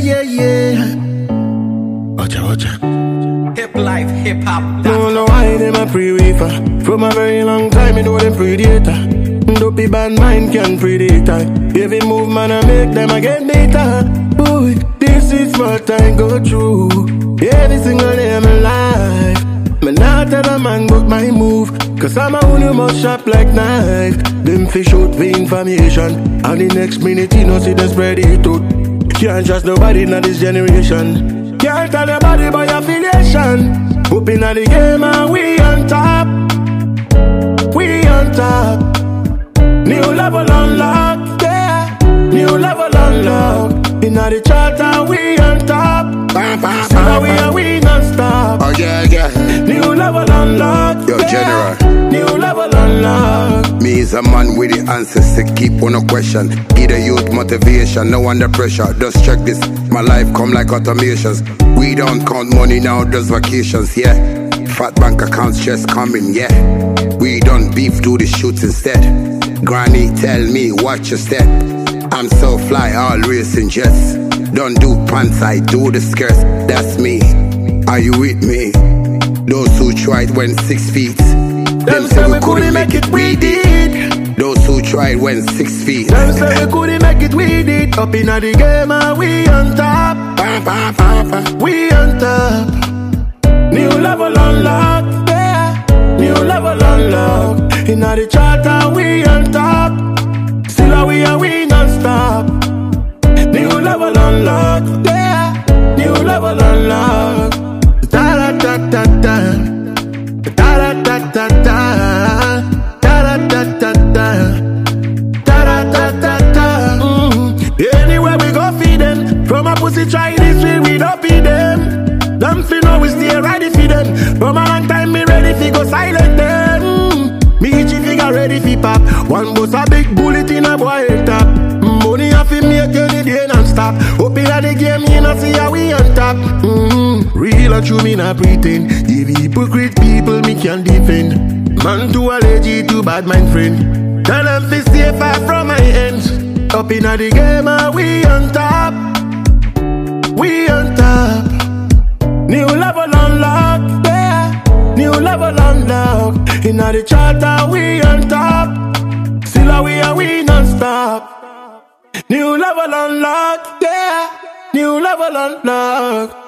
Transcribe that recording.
yeah. Watcha. Hip life, hip hop. No, why them a pre-reefer? From a very long time, you know them predator. Dopey bad mind can predict I. Every move man I make them again data. Boy, this is what I go through. Every single day of my life. Me not tell a man but my move. Cause I'm a one who must sharp like knife. Them fish out the information. And the next minute you know see them spread it out. Can't trust nobody in this generation. Can't tell nobody by affiliation. Up in the game and we on top. We on top. New level unlocked, yeah. New level unlocked. In the charter we on top. See how we non-stop. Oh yeah. New level unlocked. Yo, yeah. General. New level unlocked. Me is a man with the answers to keep on a question. Give the youth motivation, no under pressure. Just check this, my life come like automations. We don't count money now, just vacations, yeah. Fat bank accounts just coming, yeah. We don't beef, do the shoots instead. Granny tell me, watch your step. I'm so fly, all racing jets. Don't do pants, I do the skirts. That's me, are you with me? Those who tried went 6 feet. Them say we couldn't make it, we did. Those who tried went 6 feet. Them say we couldn't make it, we did. Up in the game and we on top. We on top. New level unlocked, yeah. New level unlocked. In the charter we on top. Still we non-stop. New level unlocked, yeah. New level unlocked. Da-da-da-da-da. Da-da-da-da-da. Da-da-da-da-da. Da-da-da-da-da. Anywhere we go feed them. From a pussy Chinese we don't feed them. Them fi know we stay ready for them. From a long time me ready fi go silent them. Me itchy figure ready fi pop. One bus a big bullet in a boy head top. Money a fi make any day non-stop. Up inna the game you know see how we on top. Real or true me not pretend. If hypocrite people me can defend. Man too allergic to bad mind friend. Tell them fi stay far from my ends. Up inna the game and we on top. We on top. New level unlocked, yeah. New level unlocked. In the charter we on top. Still we non-stop. New level unlocked, yeah. New level unlocked.